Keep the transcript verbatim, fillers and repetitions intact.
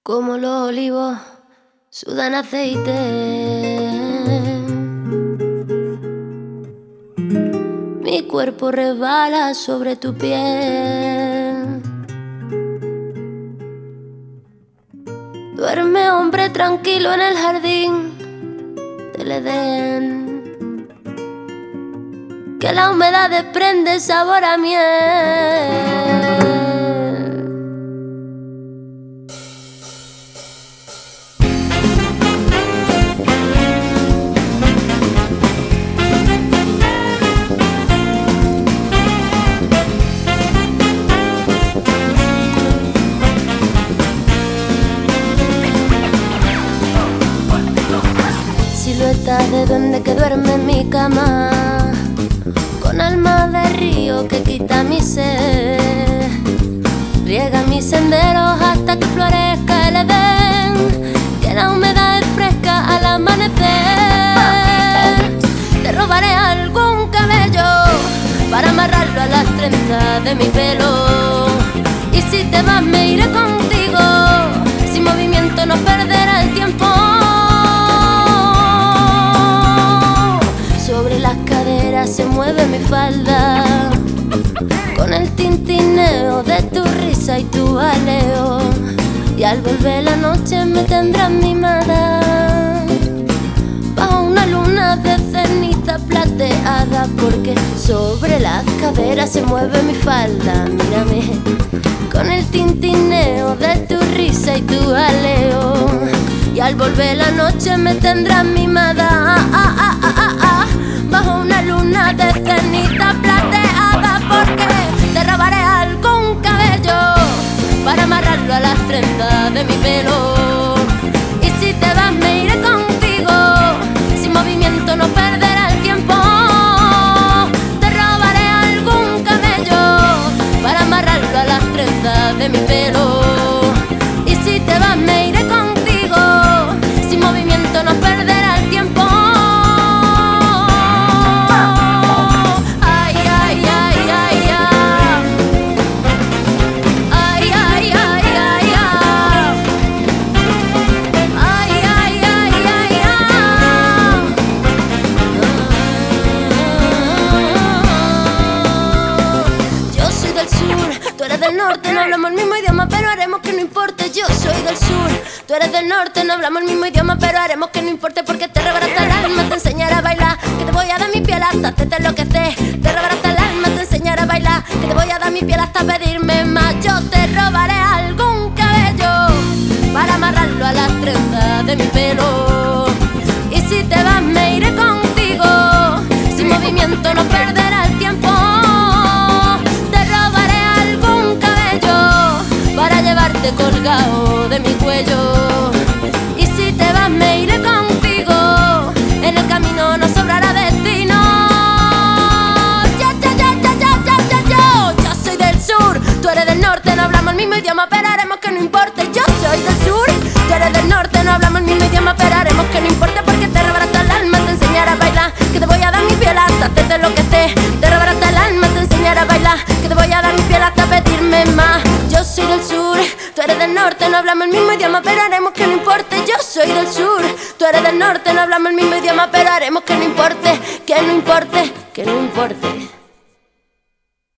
Como los olivos sudan aceite, mi cuerpo resbala sobre tu piel. Duerme, hombre, tranquilo en el jardín del Edén, que la humedad desprende sabor a miel. Silueta de duende que duerme en mi cama, con alma de río que quita mi sed, riega mis senderos hasta que florezca el Edén, que la humedad es fresca al amanecer. Te robaré algún cabello para amarrarlo a las trenzas de mi pelo, y si te vas me iré contigo, sin movimiento no perderá el tiempo. Sobre las caderas se mueve mi falda, con el tintineo de tu risa y tu baleo, y al volver la noche me tendrás mimada, bajo una luna de ceniza plateada, porque sobre las caderas se mueve mi falda. Mírame, con el tintineo de tu risa y tu baleo, y al volver la noche me tendrás mimada, ah, ah, ah, ah, ah, ah, bajo una luna de ceniza plateada, porque te robaré algún cabello para amarrarlo a las trenzas de mi pelo, y si te vas me iré contigo, sin movimiento no perderá el tiempo. Te robaré algún cabello para amarrarlo a las trenzas de mi pelo, y si te vas me iré contigo, sin movimiento no perderá el tiempo. Del norte, no hablamos el mismo idioma, pero haremos que no importe. Yo soy del sur, tú eres del norte, no hablamos el mismo idioma, pero haremos que no importe, porque te robará hasta el alma, te enseñaré a bailar, que te voy a dar mi piel hasta hacerte enloquecer. Te robará hasta el alma, te enseñaré a bailar, que te voy a dar mi piel hasta pedirme más. Yo te robaré algún cabello para amarrarlo a las trenzas de mi pelo, y si te vas me iré contigo, sin movimiento no perderá el tiempo. Colgado de mi cuello, y si te vas me iré contigo, en el camino no sobrará destino. Yo, yo, yo, yo, yo, yo, yo, yo, yo soy del sur, tú eres del norte, no hablamos el mismo idioma, pero haremos que no importe. Yo soy del sur, tú eres del norte, no hablamos el mismo idioma, pero haremos que no importe, porque te robará hasta el alma, te enseñaré a bailar, que te voy a dar mi piel hasta hacerte lo que esté. Te robará hasta el alma, te enseñaré a bailar, que te voy a dar mi piel hasta pedirme más. Yo soy del sur, tú eres del norte, no hablamos el mismo idioma, pero haremos que no importe. Yo soy del sur, tú eres del norte, no hablamos el mismo idioma, pero haremos que no importe, que no importe, que no importe.